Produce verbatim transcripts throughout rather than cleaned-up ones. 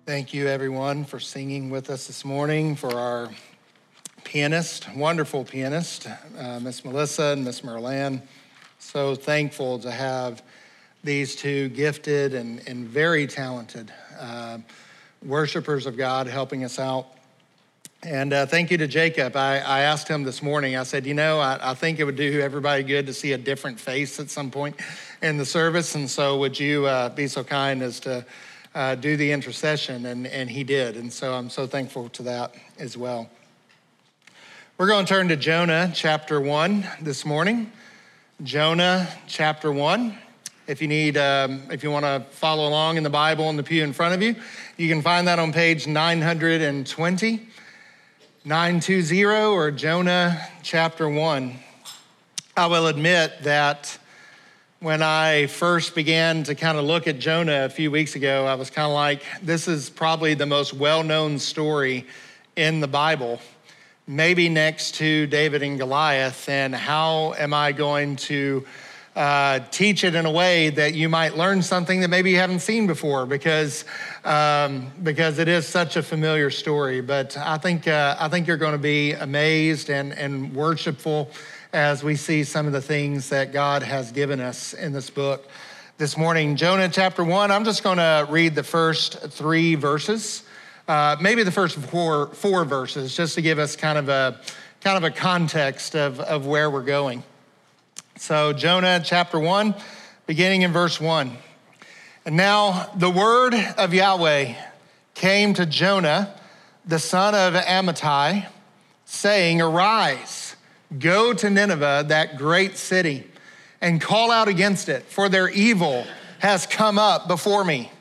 Thank you, everyone, for singing with us this morning, for our pianist, wonderful pianist, uh, Miss Melissa and Miss Merlan. So thankful to have these two gifted and, and very talented uh, worshipers of God helping us out. And uh, thank you to Jacob. I, I asked him this morning, I said, you know, I, I think it would do everybody good to see a different face at some point in the service. And so would you uh, be so kind as to uh, do the intercession? And, and he did. And so I'm so thankful to that as well. We're going to turn to Jonah chapter one this morning. Jonah chapter one. If you need, um, if you want to follow along in the Bible in the pew in front of you, you can find that on page nine hundred twenty. nine twenty, or Jonah chapter one. I will admit that when I first began to kind of look at Jonah a few weeks ago, I was kind of like, this is probably the most well-known story in the Bible, maybe next to David and Goliath. And how am I going to uh, teach it in a way that you might learn something that maybe you haven't seen before, because um, because it is such a familiar story. But I think uh, I think you're going to be amazed and and worshipful as we see some of the things that God has given us in this book this morning. Jonah chapter one. I'm just going to read the first three verses, uh, maybe the first four four verses, just to give us kind of a kind of a context of of where we're going. So Jonah chapter one, beginning in verse one. And now the word of Yahweh came to Jonah, the son of Amittai, saying, arise, go to Nineveh, that great city, and call out against it, for their evil has come up before me.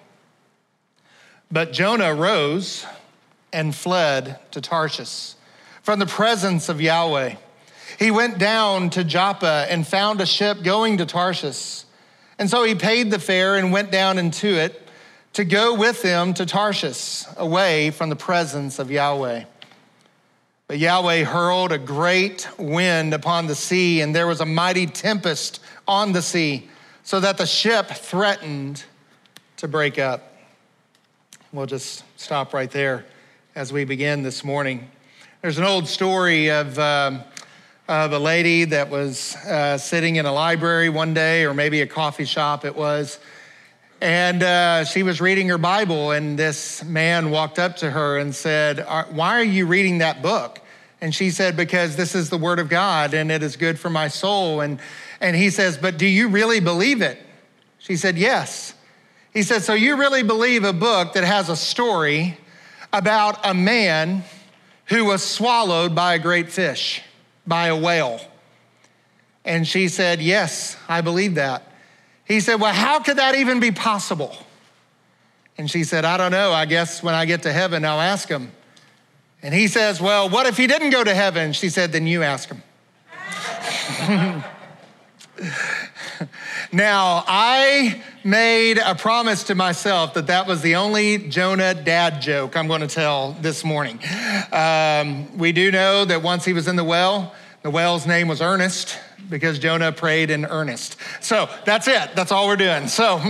But Jonah rose and fled to Tarshish from the presence of Yahweh. He went down to Joppa and found a ship going to Tarshish. And so he paid the fare and went down into it to go with them to Tarshish, away from the presence of Yahweh. But Yahweh hurled a great wind upon the sea, and there was a mighty tempest on the sea, so that the ship threatened to break up. We'll just stop right there as we begin this morning. There's an old story of um, of a lady that was uh, sitting in a library one day, or maybe a coffee shop it was, and uh, she was reading her Bible, and this man walked up to her and said, why are you reading that book? And she said, because this is the word of God, and it is good for my soul. And, and he says, but do you really believe it? She said, yes. He said, so you really believe a book that has a story about a man who was swallowed by a great fish, by a whale? And she said, yes, I believe that. He said, well, how could that even be possible? And she said, I don't know. I guess when I get to heaven, I'll ask him. And he says, well, what if he didn't go to heaven? She said, then you ask him. Now, I made a promise to myself that that was the only Jonah dad joke I'm going to tell this morning. Um, we do know that once he was in the well, the whale's name was Ernest, because Jonah prayed in earnest. So that's it. That's all we're doing. So,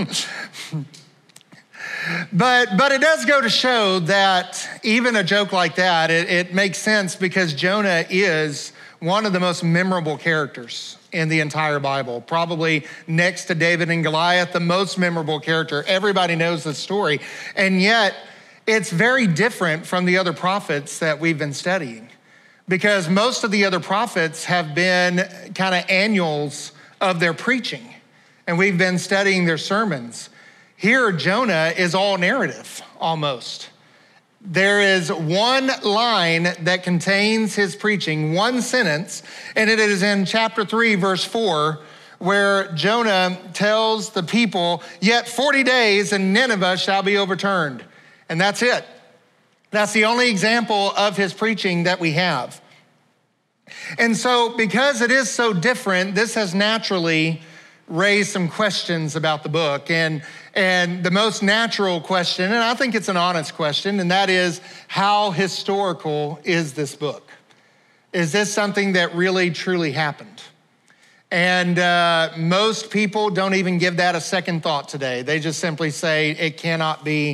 but but it does go to show that even a joke like that, it, it makes sense, because Jonah is one of the most memorable characters in the entire Bible. Probably next to David and Goliath, the most memorable character. Everybody knows the story. And yet, it's very different from the other prophets that we've been studying, because most of the other prophets have been kind of annuals of their preaching, and we've been studying their sermons. Here, Jonah is all narrative, almost. There is one line that contains his preaching, one sentence, and it is in chapter three, verse four, where Jonah tells the people, yet forty days and Nineveh shall be overturned. And that's it. That's the only example of his preaching that we have. And so because it is so different, this has naturally raised some questions about the book. And, and the most natural question, and I think it's an honest question, and that is, how historical is this book? Is this something that really, truly happened? And uh, most people don't even give that a second thought today. They just simply say it cannot be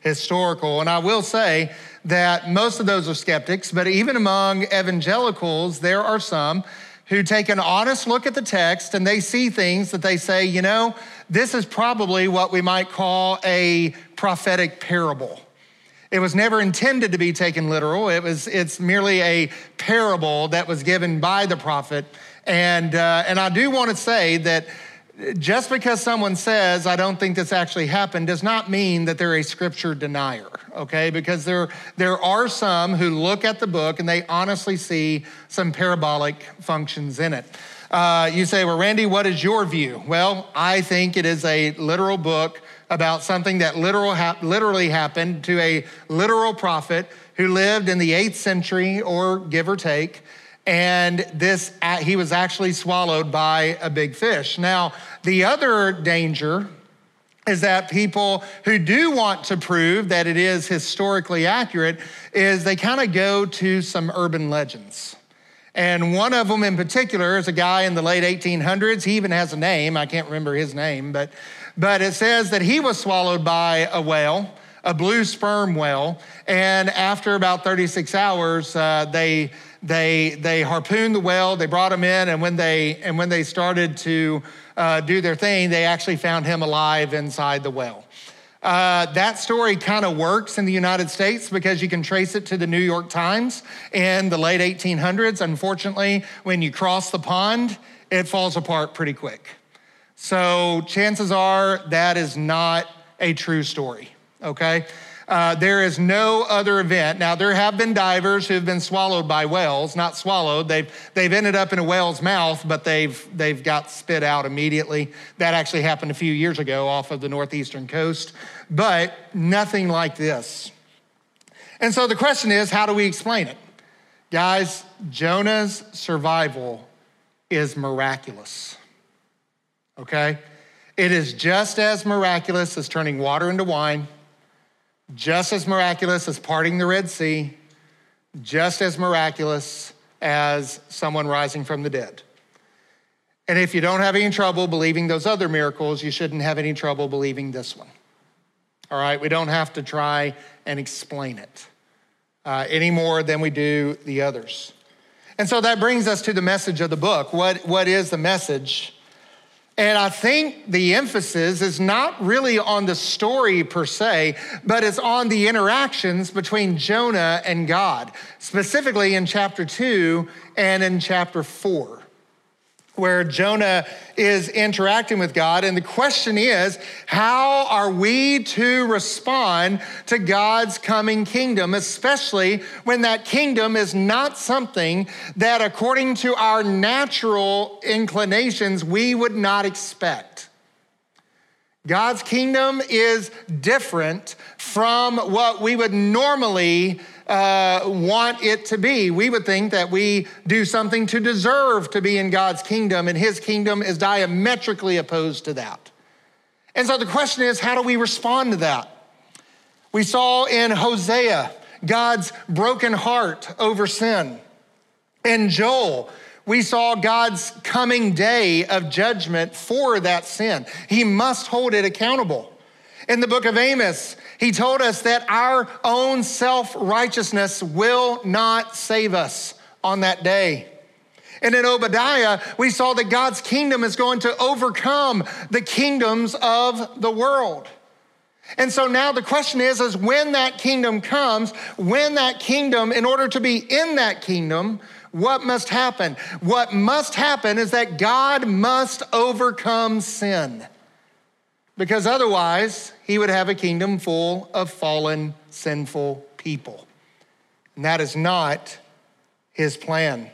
historical. And I will say that most of those are skeptics, but even among evangelicals, there are some who take an honest look at the text and they see things that they say, you know, this is probably what we might call a prophetic parable. It was never intended to be taken literal. It was, it's merely a parable that was given by the prophet. And, uh, and I do want to say that just because someone says, I don't think this actually happened, does not mean that they're a scripture denier, okay? Because there, there are some who look at the book and they honestly see some parabolic functions in it. Uh, you say, well, Randy, what is your view? Well, I think it is a literal book about something that literal ha- literally happened to a literal prophet who lived in the eighth century, or give or take. And this, he was actually swallowed by a big fish. Now, the other danger is that people who do want to prove that it is historically accurate is they kind of go to some urban legends. And one of them in particular is a guy in the late eighteen hundreds. He even has a name. I can't remember his name, but, but it says that he was swallowed by a whale, a blue sperm whale. And after about thirty-six hours, uh, they They they harpooned the whale, they brought him in, and when they and when they started to uh, do their thing, they actually found him alive inside the whale. Uh, that story kind of works in the United States because you can trace it to the New York Times in the late eighteen hundreds. Unfortunately, when you cross the pond, it falls apart pretty quick. So chances are that is not a true story, okay? Uh, there is no other event. Now, there have been divers who have been swallowed by whales, not swallowed. They've, they've ended up in a whale's mouth, but they've, they've got spit out immediately. That actually happened a few years ago off of the northeastern coast, but nothing like this. And so the question is, how do we explain it? Guys, Jonah's survival is miraculous, okay? It is just as miraculous as turning water into wine, just as miraculous as parting the Red Sea, just as miraculous as someone rising from the dead. And if you don't have any trouble believing those other miracles, you shouldn't have any trouble believing this one. All right, we don't have to try and explain it uh, any more than we do the others. And so that brings us to the message of the book. What, what is the message? And I think the emphasis is not really on the story per se, but it's on the interactions between Jonah and God, specifically in chapter two and in chapter four, where Jonah is interacting with God. And the question is, how are we to respond to God's coming kingdom, especially when that kingdom is not something that, according to our natural inclinations, we would not expect? God's kingdom is different from what we would normally uh, want it to be. We would think that we do something to deserve to be in God's kingdom, and his kingdom is diametrically opposed to that. And so the question is, how do we respond to that? We saw in Hosea, God's broken heart over sin. In Joel, we saw God's coming day of judgment for that sin. He must hold it accountable. In the book of Amos, he told us that our own self-righteousness will not save us on that day. And in Obadiah, we saw that God's kingdom is going to overcome the kingdoms of the world. And so now the question is, is when that kingdom comes, when that kingdom, in order to be in that kingdom, what must happen? What must happen is that God must overcome sin, because otherwise he would have a kingdom full of fallen, sinful people. And that is not his plan.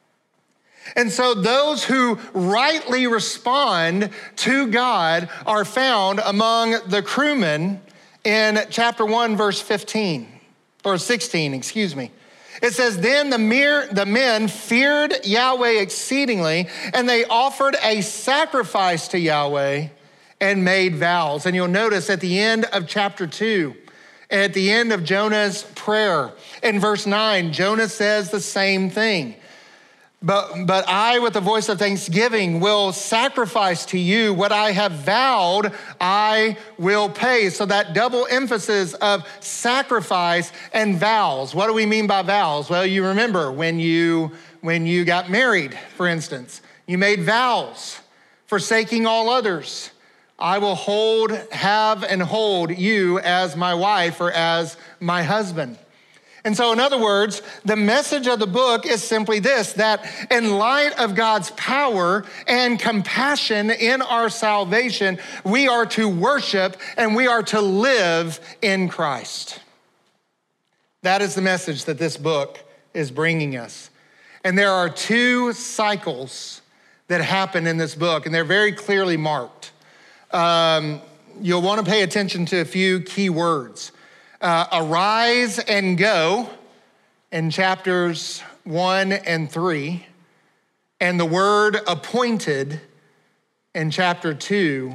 And so those who rightly respond to God are found among the crewmen in chapter one, verse fifteen, or sixteen, excuse me. It says, then the, mere, the men feared Yahweh exceedingly, and they offered a sacrifice to Yahweh and made vows. And you'll notice at the end of chapter two, at the end of Jonah's prayer, in verse nine, Jonah says the same thing. But, but I, with the voice of thanksgiving, will sacrifice to you what I have vowed I will pay. So that double emphasis of sacrifice and vows. What do we mean by vows? Well, you remember when you, when you got married, for instance, you made vows, forsaking all others. I will hold, have, and hold you as my wife or as my husband. And so, in other words, the message of the book is simply this, that in light of God's power and compassion in our salvation, we are to worship and we are to live in Christ. That is the message that this book is bringing us. And there are two cycles that happen in this book, and they're very clearly marked. Um, you'll want to pay attention to a few key words. Uh, arise and go in chapters one and three, and the word appointed in chapter two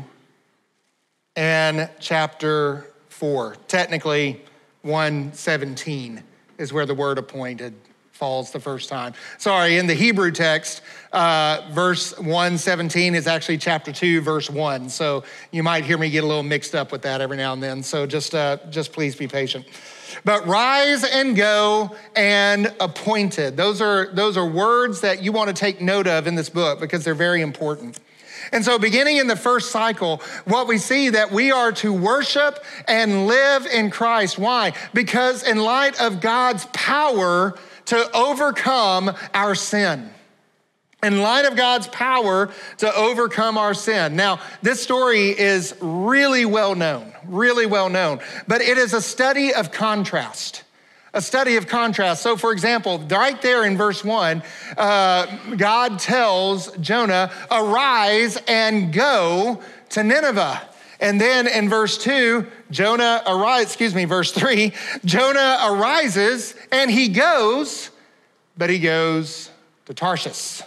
and chapter four. Technically, one seventeen is where the word appointed falls the first time. Sorry, in the Hebrew text, uh, verse one seventeen is actually chapter two, verse one. So you might hear me get a little mixed up with that every now and then. So just, uh, just please be patient. But rise and go and appointed. Those are, those are words that you want to take note of in this book because they're very important. And so beginning in the first cycle, what we see that we are to worship and live in Christ. Why? Because in light of God's power to overcome our sin. In light of God's power to overcome our sin. Now, this story is really well known, really well known, but it is a study of contrast. A study of contrast. So for example, right there in verse one, uh, God tells Jonah, arise and go to Nineveh. And then in verse two, Jonah arises, excuse me, verse three, Jonah arises and he goes, but he goes to Tarshish.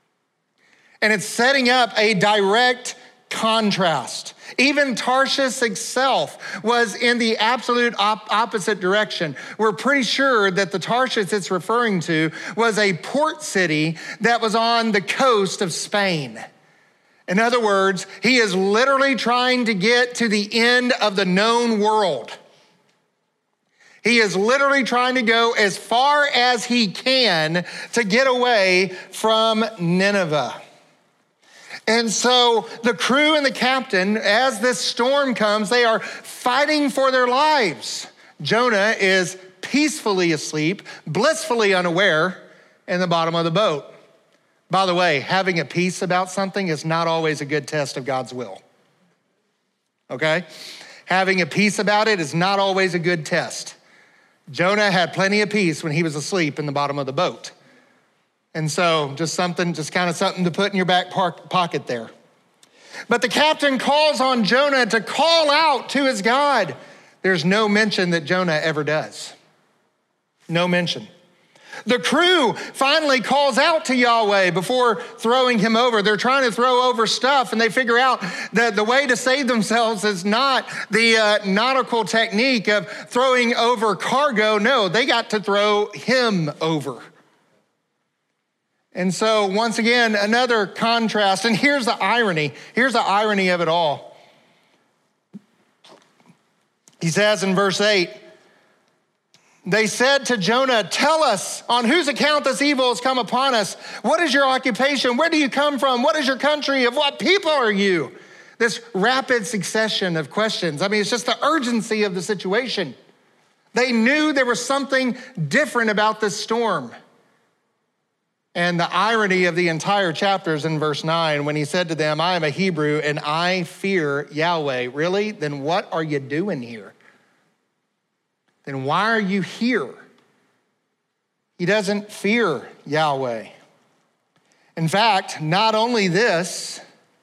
And it's setting up a direct contrast. Even Tarshish itself was in the absolute op- opposite direction. We're pretty sure that the Tarshish it's referring to was a port city that was on the coast of Spain. In other words, he is literally trying to get to the end of the known world. He is literally trying to go as far as he can to get away from Nineveh. And so the crew and the captain, as this storm comes, they are fighting for their lives. Jonah is peacefully asleep, blissfully unaware in the bottom of the boat. By the way, having a peace about something is not always a good test of God's will. Okay? Having a peace about it is not always a good test. Jonah had plenty of peace when he was asleep in the bottom of the boat. And so just something, just kind of something to put in your back pocket there. But the captain calls on Jonah to call out to his God. There's no mention that Jonah ever does. No mention. The crew finally calls out to Yahweh before throwing him over. They're trying to throw over stuff, and they figure out that the way to save themselves is not the uh, nautical technique of throwing over cargo. No, they got to throw him over. And so once again, another contrast. And here's the irony. Here's the irony of it all. He says in verse eight, they said to Jonah, tell us on whose account this evil has come upon us. What is your occupation? Where do you come from? What is your country? Of what people are you? This rapid succession of questions. I mean, it's just the urgency of the situation. They knew there was something different about this storm. And the irony of the entire chapter is in verse nine, when he said to them, I am a Hebrew and I fear Yahweh. Really? Then what are you doing here? Then why are you here? He doesn't fear Yahweh. In fact, not only this,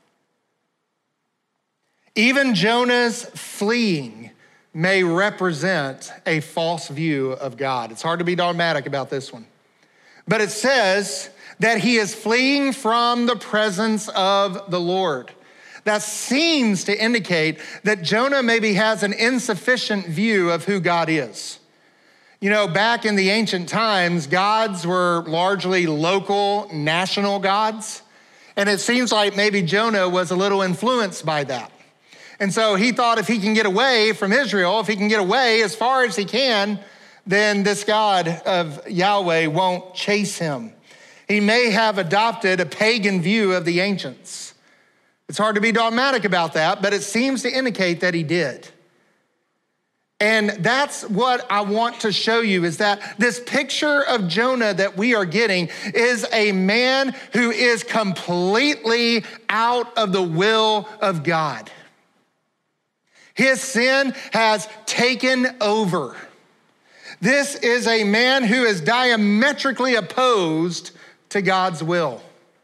even Jonah's fleeing may represent a false view of God. It's hard to be dogmatic about this one. But it says that he is fleeing from the presence of the Lord. That seems to indicate that Jonah maybe has an insufficient view of who God is. You know, back in the ancient times, gods were largely local, national gods. And it seems like maybe Jonah was a little influenced by that. And so he thought if he can get away from Israel, if he can get away as far as he can, then this God of Yahweh won't chase him. He may have adopted a pagan view of the ancients. It's hard to be dogmatic about that, but it seems to indicate that he did. And that's what I want to show you, is that this picture of Jonah that we are getting is a man who is completely out of the will of God. His sin has taken over. This is a man who is diametrically opposed to God's will.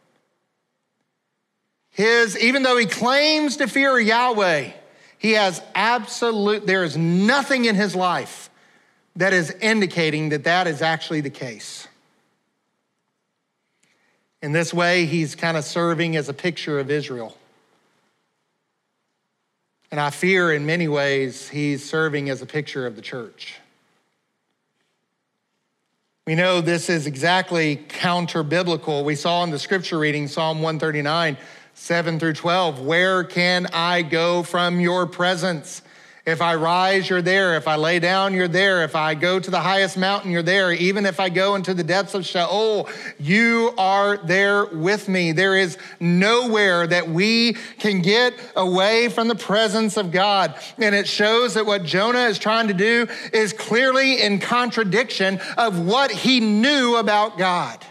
His, even though he claims to fear Yahweh, he has absolute, there is nothing in his life that is indicating that that is actually the case. In this way, he's kind of serving as a picture of Israel. And I fear in many ways he's serving as a picture of the church. We know this is exactly counter-biblical. We saw in the scripture reading, Psalm one thirty-nine, seven through twelve, where can I go from your presence? If I rise, you're there. If I lay down, you're there. If I go to the highest mountain, you're there. Even if I go into the depths of Sheol, you are there with me. There is nowhere that we can get away from the presence of God. And it shows that what Jonah is trying to do is clearly in contradiction of what he knew about God.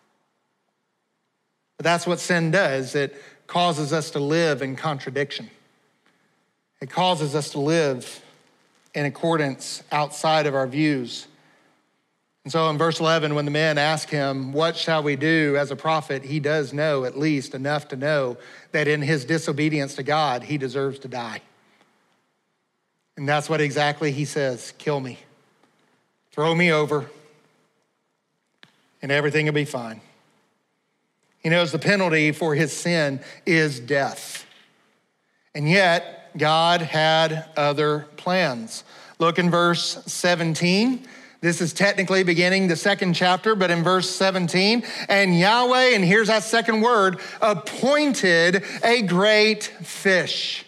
But that's what sin does. It causes us to live in contradiction. It causes us to live in accordance outside of our views. And so in verse eleven, when the men ask him, what shall we do as a prophet? He does know at least enough to know that in his disobedience to God, he deserves to die. And that's what exactly he says, kill me, throw me over, and everything will be fine. He knows the penalty for his sin is death. And yet, God had other plans. Look in verse seventeen. This is technically beginning the second chapter, but in verse seventeen, and Yahweh, and here's that second word, appointed a great fish,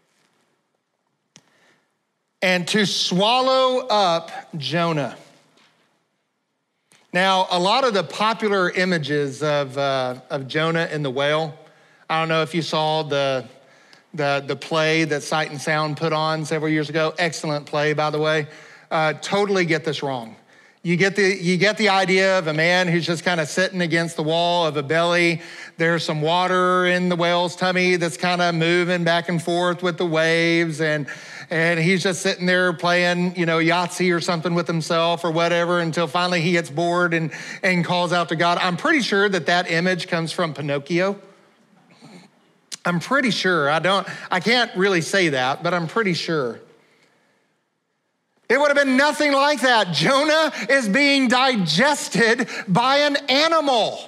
and to swallow up Jonah. Now, a lot of the popular images of, uh, of Jonah and the whale, I don't know if you saw the The, the play that Sight and Sound put on several years ago. Excellent play, by the way. Uh, totally get this wrong. You get the you get the idea of a man who's just kind of sitting against the wall of a belly. There's some water in the whale's tummy that's kind of moving back and forth with the waves, and and he's just sitting there playing, you know, Yahtzee or something with himself or whatever until finally he gets bored and and calls out to God. I'm pretty sure that that image comes from Pinocchio. I'm pretty sure. I don't, I can't really say that, but I'm pretty sure. It would have been nothing like that. Jonah is being digested by an animal.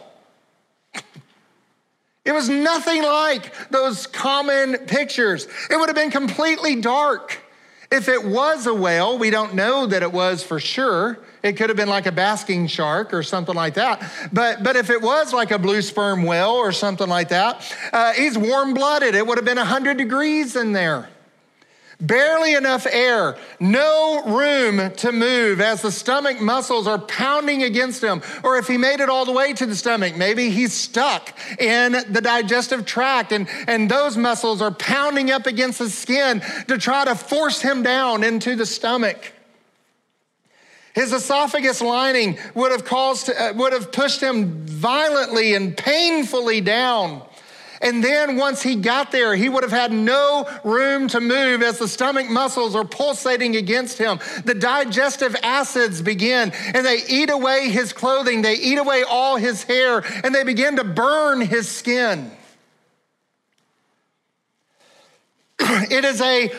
It was nothing like those common pictures. It would have been completely dark. If it was a whale, we don't know that it was for sure. It could have been like a basking shark or something like that. But, but if it was like a blue sperm whale or something like that, uh, he's warm-blooded. It would have been one hundred degrees in there. Barely enough air, no room to move as the stomach muscles are pounding against him. Or if he made it all the way to the stomach, maybe he's stuck in the digestive tract and, and those muscles are pounding up against the skin to try to force him down into the stomach. His esophagus lining would have caused, uh, would have pushed him violently and painfully down. And then once he got there, he would have had no room to move as the stomach muscles are pulsating against him. The digestive acids begin and they eat away his clothing. They eat away all his hair and they begin to burn his skin. It is an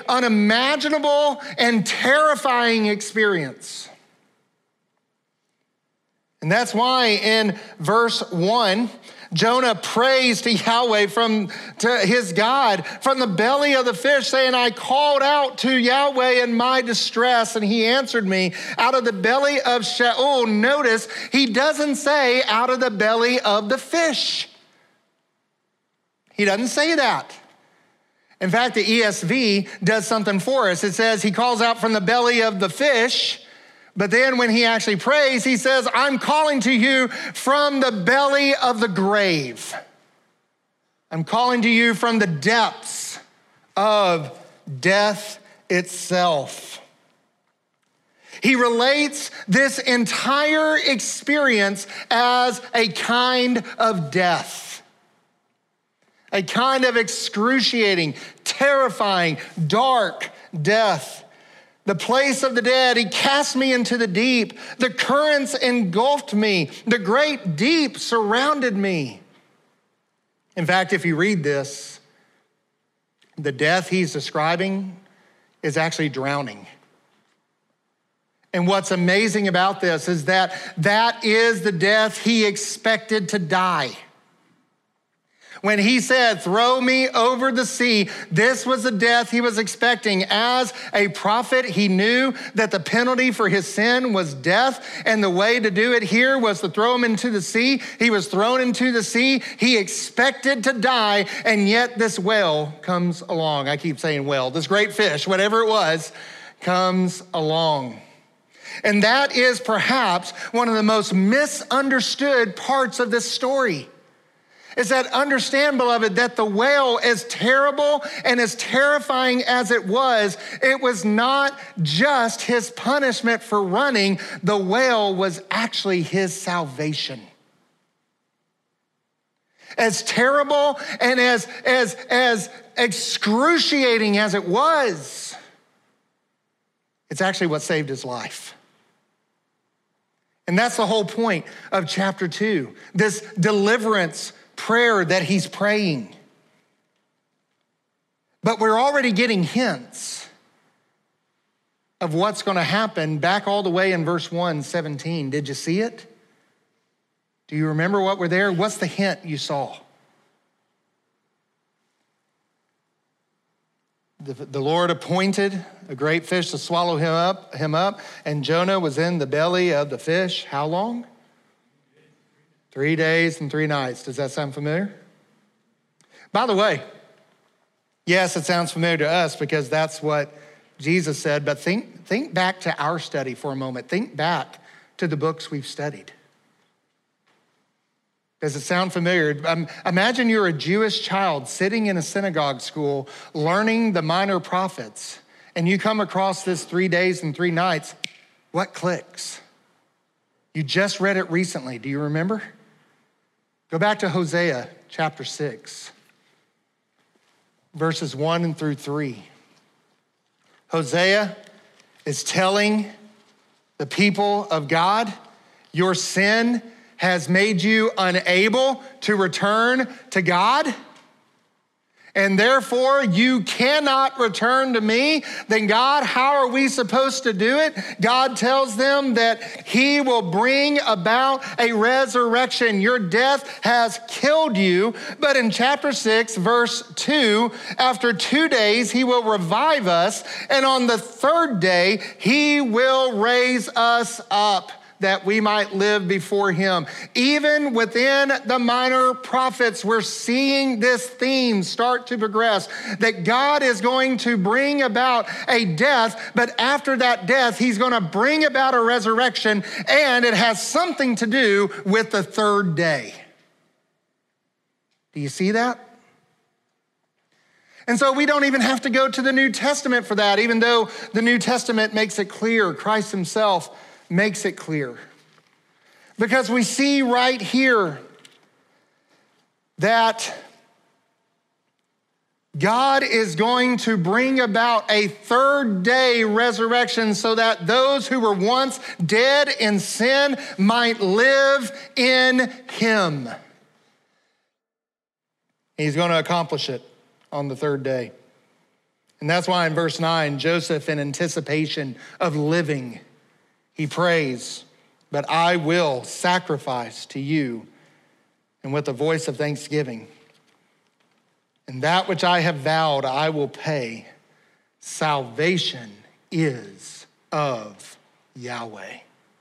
unimaginable and terrifying experience. And that's why in verse one, Jonah prays to Yahweh from to his God from the belly of the fish, saying, I called out to Yahweh in my distress, and he answered me out of the belly of Sheol. Notice he doesn't say out of the belly of the fish. He doesn't say that. In fact, the E S V does something for us. It says he calls out from the belly of the fish, but then when he actually prays, he says, I'm calling to you from the belly of the grave. I'm calling to you from the depths of death itself. He relates this entire experience as a kind of death, a kind of excruciating, terrifying, dark death. The place of the dead, he cast me into the deep. The currents engulfed me. The great deep surrounded me. In fact, if you read this, the death he's describing is actually drowning. And what's amazing about this is that that is the death he expected to die. When he said, throw me over the sea, this was the death he was expecting. As a prophet, he knew that the penalty for his sin was death, and the way to do it here was to throw him into the sea. He was thrown into the sea. He expected to die, and yet this whale comes along. I keep saying whale. This great fish, whatever it was, comes along. And that is perhaps one of the most misunderstood parts of this story. Is that understand, beloved, that the whale, as terrible and as terrifying as it was, it was not just his punishment for running. The whale was actually his salvation. As terrible and as, as, as excruciating as it was, it's actually what saved his life. And that's the whole point of chapter two, this deliverance prayer that he's praying. But we're already getting hints of what's going to happen back all the way in verse one seventeen. Did you see it? Do you remember what were there? What's the hint you saw? The, the Lord appointed a great fish to swallow him up, him up, and Jonah was in the belly of the fish. How long? Three days and three nights. Does that sound familiar? By the way, yes, it sounds familiar to us because that's what Jesus said, but think, think back to our study for a moment. Think back to the books we've studied. Does it sound familiar? Um, imagine you're a Jewish child sitting in a synagogue school learning the minor prophets, and you come across this three days and three nights. What clicks? You just read it recently. Do you remember? Go back to Hosea chapter six, verses one and through three. Hosea is telling the people of God, your sin has made you unable to return to God, and therefore you cannot return to me. Then God, how are we supposed to do it? God tells them that he will bring about a resurrection. Your death has killed you. But in chapter six, verse two, after two days, he will revive us. And on the third day, he will raise us up, that we might live before him. Even within the minor prophets, we're seeing this theme start to progress, that God is going to bring about a death, but after that death, he's going to bring about a resurrection, and it has something to do with the third day. Do you see that? And so we don't even have to go to the New Testament for that, even though the New Testament makes it clear. Christ himself makes it clear. Because we see right here that God is going to bring about a third day resurrection so that those who were once dead in sin might live in him. He's going to accomplish it on the third day. And that's why in verse nine, Joseph, in anticipation of living, he prays, but I will sacrifice to you and with a voice of thanksgiving. And that which I have vowed, I will pay. Salvation is of Yahweh.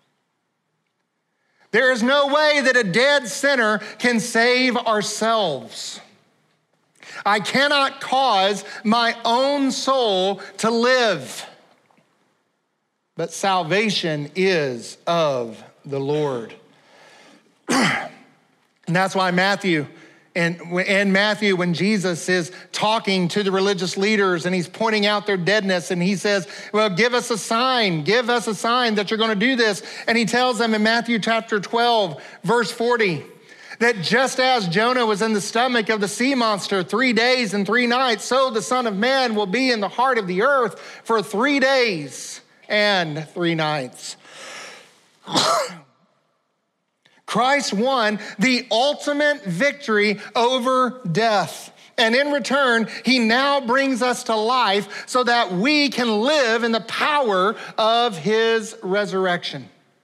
There is no way that a dead sinner can save ourselves. I cannot cause my own soul to live. But salvation is of the Lord. And that's why Matthew, and in Matthew, when Jesus is talking to the religious leaders and he's pointing out their deadness, and he says, well, give us a sign, give us a sign that you're gonna do this. And he tells them in Matthew chapter twelve, verse forty, that just as Jonah was in the stomach of the sea monster three days and three nights, so the Son of Man will be in the heart of the earth for three days and three nights. Christ won the ultimate victory over death. And in return, he now brings us to life so that we can live in the power of his resurrection.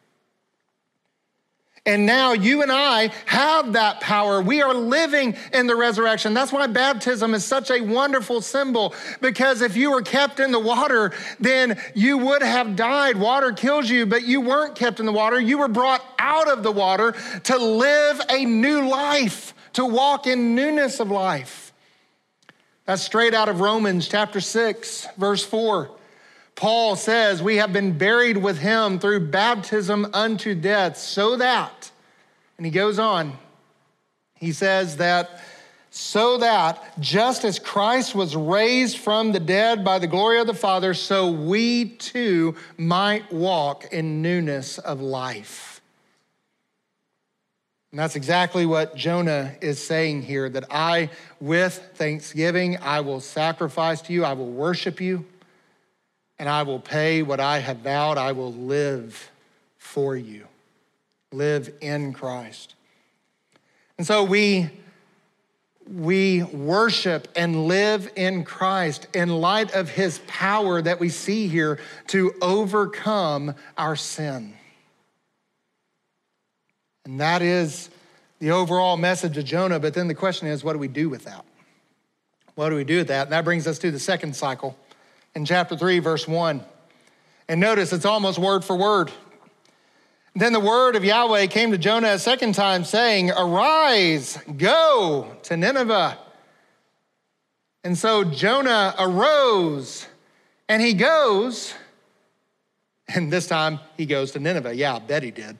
And now you and I have that power. We are living in the resurrection. That's why baptism is such a wonderful symbol, because if you were kept in the water, then you would have died. Water kills you, but you weren't kept in the water. You were brought out of the water to live a new life, to walk in newness of life. That's straight out of Romans chapter six, verse four. Paul says, we have been buried with him through baptism unto death, so that, and he goes on, he says that, so that just as Christ was raised from the dead by the glory of the Father, so we too might walk in newness of life. And that's exactly what Jonah is saying here, that I, with thanksgiving, I will sacrifice to you, I will worship you, and I will pay what I have vowed. I will live for you, live in Christ. And so we, we worship and live in Christ in light of his power that we see here to overcome our sin. And that is the overall message of Jonah. But then the question is, what do we do with that? What do we do with that? And that brings us to the second cycle. In chapter three, verse one. And notice it's almost word for word. Then the word of Yahweh came to Jonah a second time, saying, arise, go to Nineveh. And so Jonah arose and he goes, and this time he goes to Nineveh. Yeah, I bet he did.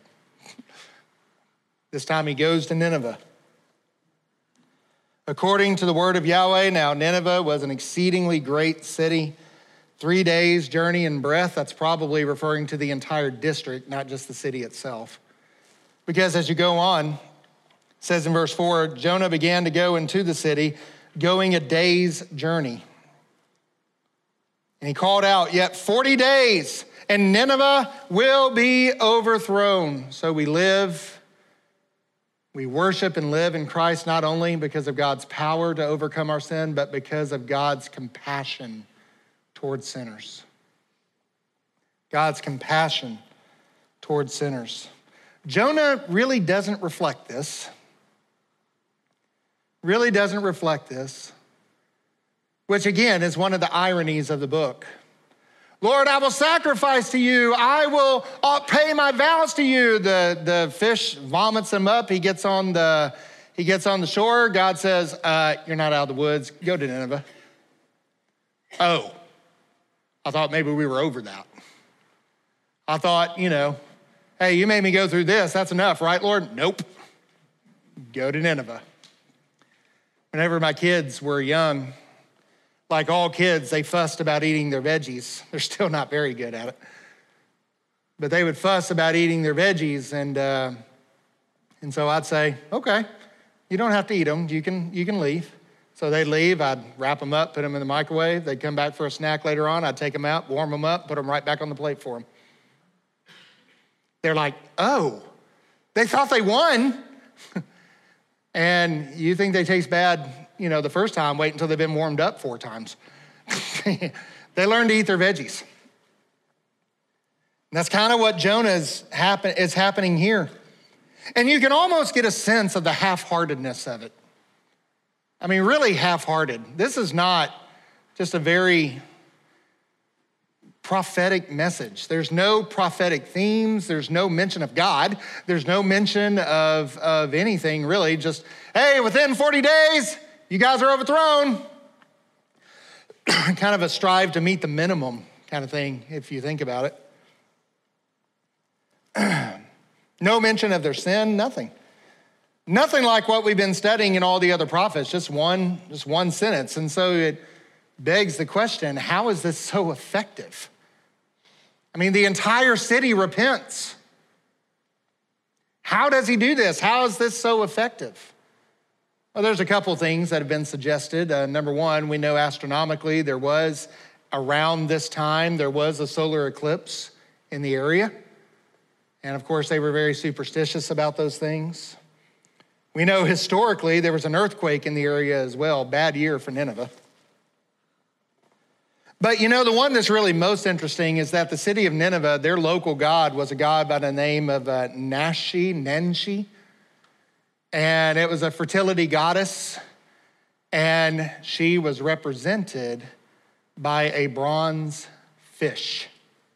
This time he goes to Nineveh. According to the word of Yahweh, now Nineveh was an exceedingly great city, three days journey in breadth. That's probably referring to the entire district, not just the city itself. Because as you go on, it says in verse four, Jonah began to go into the city, going a day's journey. And he called out, yet forty days, and Nineveh will be overthrown. So we live, we worship and live in Christ, not only because of God's power to overcome our sin, but because of God's compassion towards sinners. God's compassion towards sinners. Jonah really doesn't reflect this. Really doesn't reflect this, which again is one of the ironies of the book. Lord, I will sacrifice to you. I will pay my vows to you. The, the fish vomits him up. He gets on the, he gets on the shore. God says, uh, you're not out of the woods. Go to Nineveh. Oh. I thought maybe we were over that. I thought, you know, hey, you made me go through this. That's enough, right, Lord? Nope. Go to Nineveh. Whenever my kids were young, like all kids, they fussed about eating their veggies. They're still not very good at it. But they would fuss about eating their veggies. And uh, and so I'd say, okay, you don't have to eat them. You can, you can leave. So they'd leave, I'd wrap them up, put them in the microwave. They'd come back for a snack later on. I'd take them out, warm them up, put them right back on the plate for them. They're like, oh, they thought they won. And you think they taste bad, you know, the first time, wait until they've been warmed up four times. They learn to eat their veggies. that's kind of what Jonah is, happen, is happening here. And you can almost get a sense of the half-heartedness of it. I mean, really half-hearted. This is not just a very prophetic message. There's no prophetic themes. There's no mention of God. There's no mention of, of anything really. Just, hey, within forty days, you guys are overthrown. Kind of a strive to meet the minimum kind of thing, if you think about it. No mention of their sin, nothing. Nothing like what we've been studying in all the other prophets, just one, just one sentence. And so it begs the question, how is this so effective? I mean, the entire city repents. How does he do this? How is this so effective? Well, there's a couple things that have been suggested. Uh, number one, we know astronomically there was, around this time, there was a solar eclipse in the area. And of course, they were very superstitious about those things. We know historically there was an earthquake in the area as well. Bad year for Nineveh. But you know, the one that's really most interesting is that the city of Nineveh, their local god was a god by the name of uh, Nashi, Nenshi. And it was a fertility goddess. And she was represented by a bronze fish.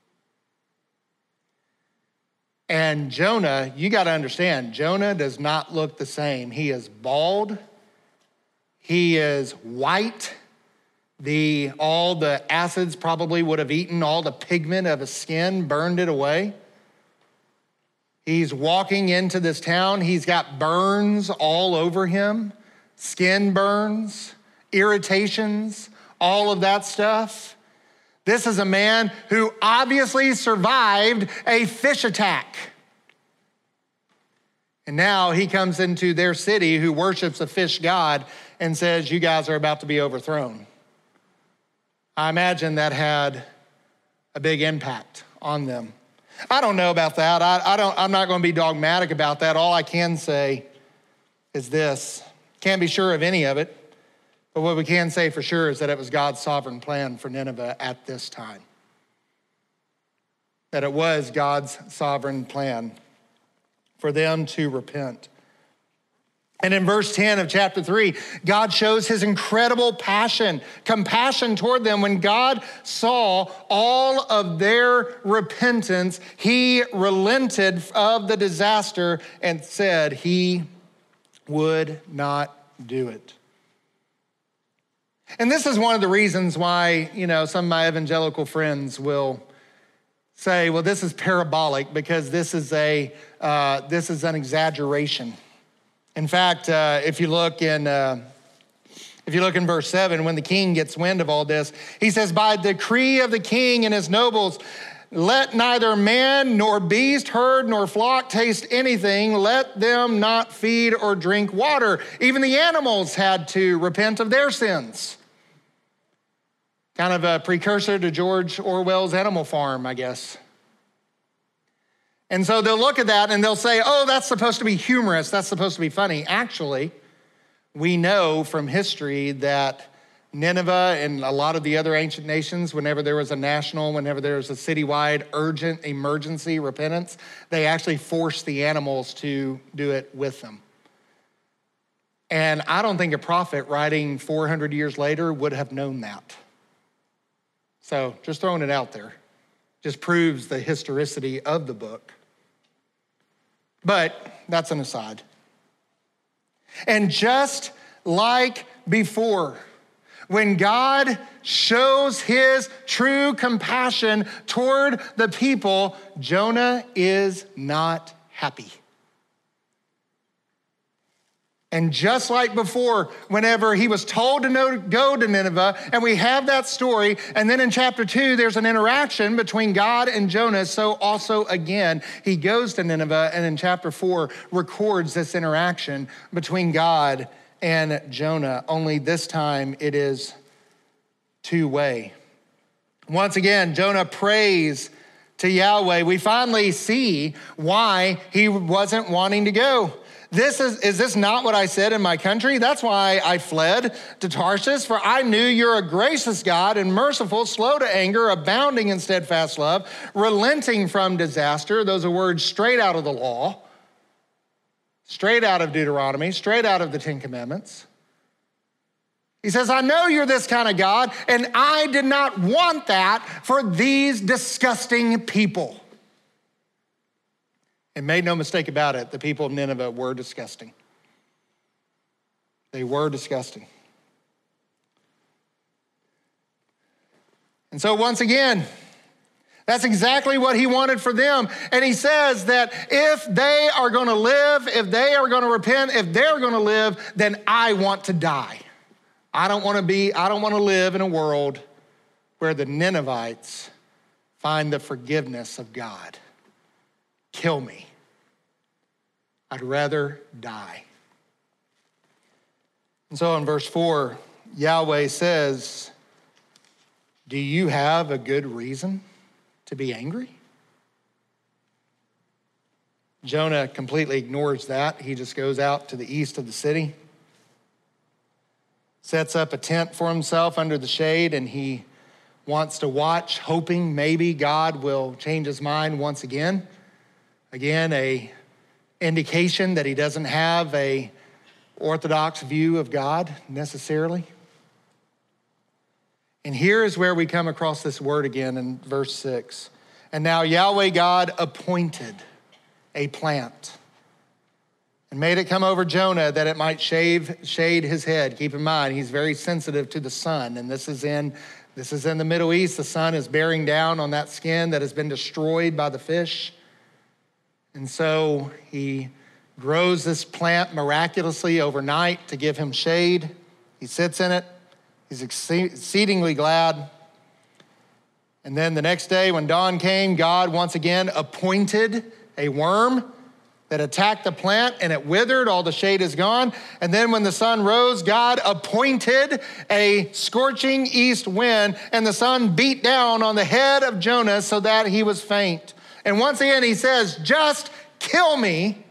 And Jonah, you got to understand, Jonah does not look the same. He is bald. He is white. The, all the acids probably would have eaten all the pigment of his skin, burned it away. He's walking into this town. He's got burns all over him, skin burns, irritations, all of that stuff. This is a man who obviously survived a fish attack. And now he comes into their city who worships a fish god and says, you guys are about to be overthrown. I imagine that had a big impact on them. I don't know about that. I, I don't, I'm not going to be dogmatic about that. All I can say is this. Can't be sure of any of it. But what we can say for sure is that it was God's sovereign plan for Nineveh at this time. That it was God's sovereign plan for them to repent. And in verse ten of chapter three, God shows his incredible passion, compassion toward them. When God saw all of their repentance, he relented of the disaster and said he would not do it. And this is one of the reasons why, you know, some of my evangelical friends will say, well, this is parabolic because this is a uh, this is an exaggeration. In fact, uh, if you look in uh, if you look in verse seven, when the king gets wind of all this, he says, by decree of the king and his nobles, let neither man nor beast, herd nor flock taste anything. Let them not feed or drink water. Even the animals had to repent of their sins. Kind of a precursor to George Orwell's Animal Farm, I guess. And so they'll look at that and they'll say, oh, that's supposed to be humorous. That's supposed to be funny. Actually, we know from history that Nineveh and a lot of the other ancient nations, whenever there was a national, whenever there was a citywide urgent emergency repentance, they actually forced the animals to do it with them. And I don't think a prophet writing four hundred years later would have known that. So just throwing it out there. Just proves the historicity of the book. But that's an aside. And just like before, when God shows his true compassion toward the people, Jonah is not happy. And just like before, whenever he was told to go to Nineveh, and we have that story, and then in chapter two, there's an interaction between God and Jonah. So also again, he goes to Nineveh, and in chapter four, records this interaction between God and Jonah. Only this time it is two-way. Once again, Jonah prays to Yahweh. We finally see why he wasn't wanting to go. This is, is this not what I said in my country? That's why I fled to Tarshish, for I knew you're a gracious God and merciful, slow to anger, abounding in steadfast love, relenting from disaster. Those are words straight out of the law, straight out of Deuteronomy, straight out of the Ten Commandments. He says, I know you're this kind of God, and I did not want that for these disgusting people. And made no mistake about it, the people of Nineveh were disgusting. They were disgusting. And so once again, that's exactly what he wanted for them. And he says that if they are going to live, if they are going to repent, if they're going to live, then I want to die. I don't want to be, I don't want to live in a world where the Ninevites find the forgiveness of God. Kill me. I'd rather die. And so in verse four, Yahweh says, do you have a good reason to be angry? Jonah completely ignores that. He just goes out to the east of the city, sets up a tent for himself under the shade, and he wants to watch, hoping maybe God will change his mind once again. Again, a indication that he doesn't have a orthodox view of God necessarily. And here is where we come across this word again in verse six. And now Yahweh God appointed a plant and made it come over Jonah that it might shave, shade his head. Keep in mind, he's very sensitive to the sun. And this is in, this is in the Middle East. The sun is bearing down on that skin that has been destroyed by the fish. And so he grows this plant miraculously overnight to give him shade. He sits in it. He's exceedingly glad. And then the next day when dawn came, God once again appointed a worm that attacked the plant, and it withered, all the shade is gone. And then when the sun rose, God appointed a scorching east wind, and the sun beat down on the head of Jonah so that he was faint. And once again, he says, just kill me.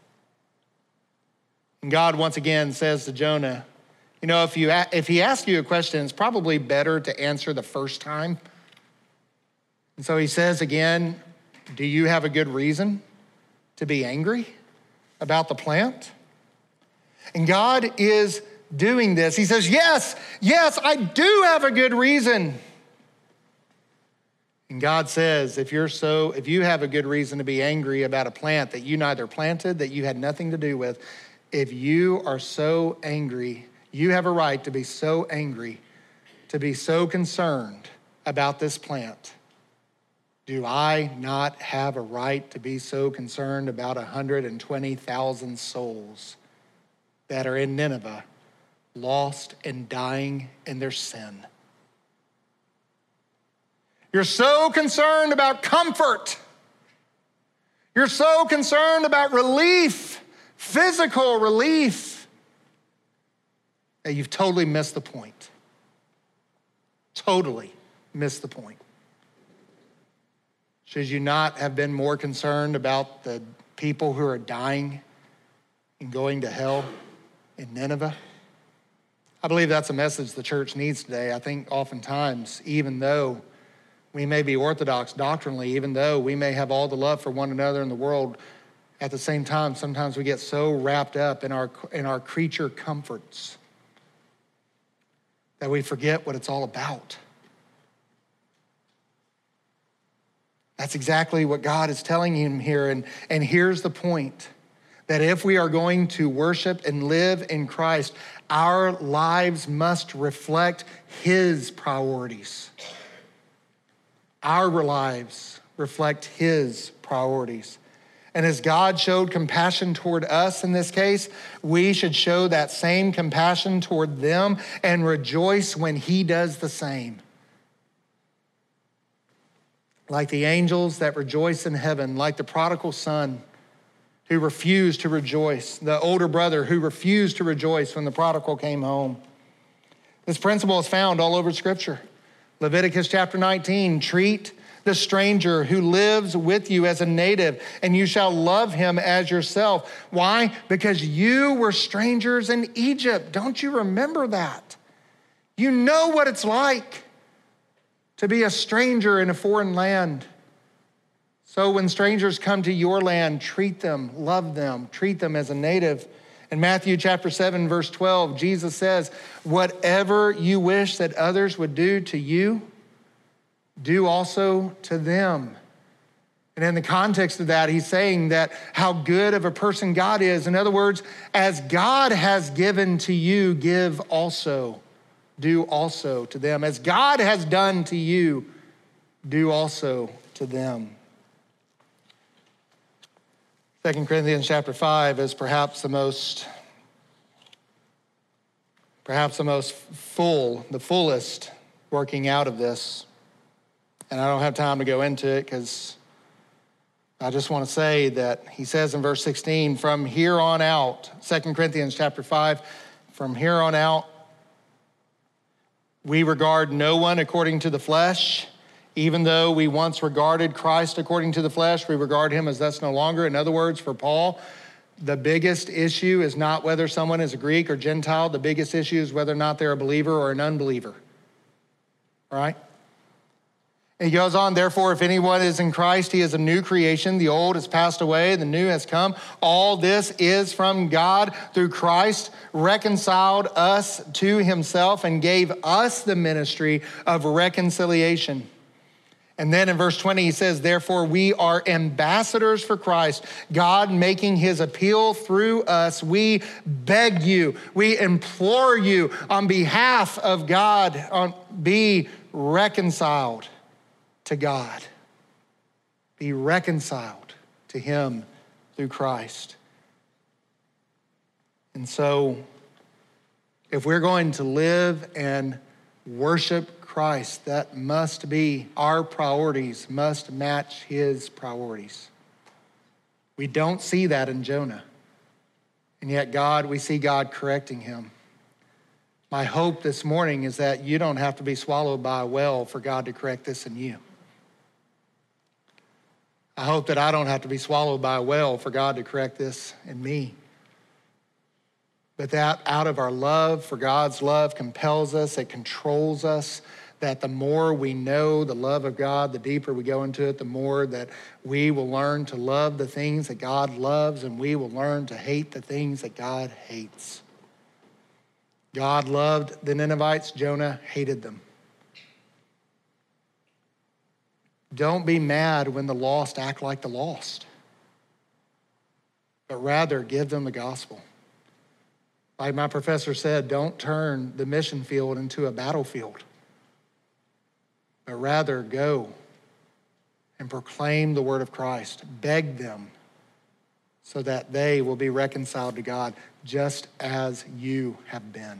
And God once again says to Jonah, you know, if you if he asks you a question, it's probably better to answer the first time. And so he says again, do you have a good reason to be angry about the plant? And God is doing this. He says, yes, yes, I do have a good reason. And God says, if you're so, if you have a good reason to be angry about a plant that you neither planted, that you had nothing to do with, if you are so angry, you have a right to be so angry, to be so concerned about this plant. Do I not have a right to be so concerned about one hundred twenty thousand souls that are in Nineveh, lost and dying in their sin? You're so concerned about comfort. You're so concerned about relief, physical relief, that you've totally missed the point. Totally missed the point. Should you not have been more concerned about the people who are dying and going to hell in Nineveh? I believe that's a message the church needs today. I think oftentimes, even though we may be orthodox doctrinally, even though we may have all the love for one another in the world, at the same time, sometimes we get so wrapped up in our, in our creature comforts that we forget what it's all about. That's exactly what God is telling him here. And, and here's the point, that if we are going to worship and live in Christ, our lives must reflect his priorities. Our lives reflect his priorities. And as God showed compassion toward us in this case, we should show that same compassion toward them and rejoice when he does the same. Like the angels that rejoice in heaven, like the prodigal son who refused to rejoice, the older brother who refused to rejoice when the prodigal came home. This principle is found all over Scripture. Leviticus chapter nineteen, treat the stranger who lives with you as a native, and you shall love him as yourself. Why? Because you were strangers in Egypt. Don't you remember that? You know what it's like to be a stranger in a foreign land. So when strangers come to your land, treat them, love them, treat them as a native. In Matthew chapter seven, verse twelve, Jesus says, whatever you wish that others would do to you, do also to them. And in the context of that, he's saying that how good of a person God is. In other words, as God has given to you, give also, do also to them. As God has done to you, do also to them. Second Corinthians chapter five is perhaps the most, perhaps the most full, the fullest working out of this. And I don't have time to go into it because I just want to say that he says in verse sixteen, from here on out, Second Corinthians chapter five, from here on out, we regard no one according to the flesh. Even though we once regarded Christ according to the flesh, we regard him as thus no longer. In other words, for Paul, the biggest issue is not whether someone is a Greek or Gentile. The biggest issue is whether or not they're a believer or an unbeliever. All right? He goes on, therefore, if anyone is in Christ, he is a new creation. The old has passed away, the new has come. All this is from God through Christ, reconciled us to himself and gave us the ministry of reconciliation. And then in verse twenty, he says, therefore, we are ambassadors for Christ, God making his appeal through us. We beg you, we implore you on behalf of God, on, be reconciled to God. Be reconciled to him through Christ. And so, if we're going to live and worship Christ, that must be, our priorities must match his priorities. We don't see that in Jonah. And yet God, we see God correcting him. My hope this morning is that you don't have to be swallowed by a whale for God to correct this in you. I hope that I don't have to be swallowed by a whale for God to correct this in me. But that out of our love for God's love compels us, it controls us, that the more we know the love of God, the deeper we go into it, the more that we will learn to love the things that God loves, and we will learn to hate the things that God hates. God loved the Ninevites, Jonah hated them. Don't be mad when the lost act like the lost, but rather give them the gospel. Like my professor said, don't turn the mission field into a battlefield, but rather go and proclaim the word of Christ. Beg them so that they will be reconciled to God just as you have been.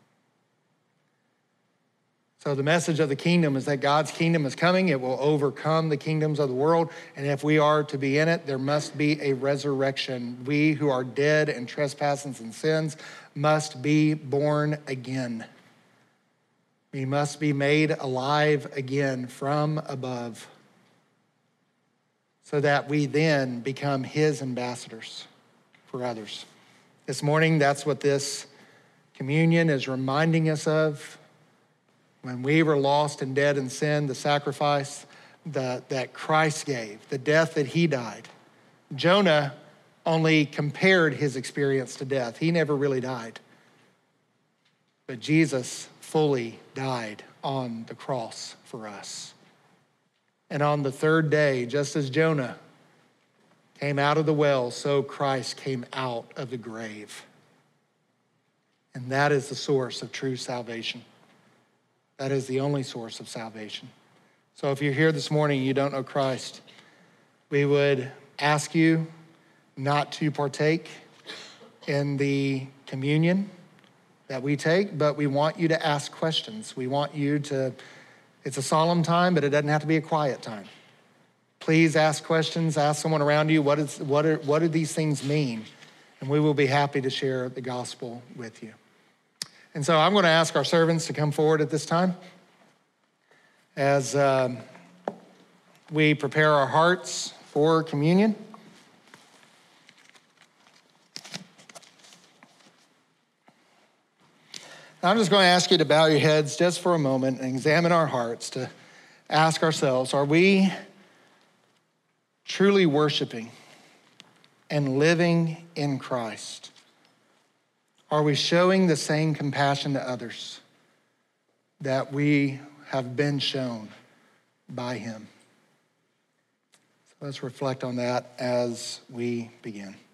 So the message of the kingdom is that God's kingdom is coming. It will overcome the kingdoms of the world. And if we are to be in it, there must be a resurrection. We who are dead in trespasses and sins must be born again. We must be made alive again from above so that we then become his ambassadors for others. This morning, that's what this communion is reminding us of. When we were lost and dead in sin, the sacrifice that, that Christ gave, the death that he died. Jonah only compared his experience to death. He never really died. But Jesus fully died on the cross for us. And on the third day, just as Jonah came out of the well, so Christ came out of the grave. And that is the source of true salvation. That is the only source of salvation. So if you're here this morning and you don't know Christ, we would ask you not to partake in the communion that we take, but we want you to ask questions. We want you to, it's a solemn time, but it doesn't have to be a quiet time. Please ask questions, ask someone around you, what, is, what, are, what do these things mean? And we will be happy to share the gospel with you. And so I'm going to ask our servants to come forward at this time as, um, we prepare our hearts for communion. I'm just going to ask you to bow your heads just for a moment and examine our hearts to ask ourselves, are we truly worshiping and living in Christ? Are we showing the same compassion to others that we have been shown by him? So let's reflect on that as we begin.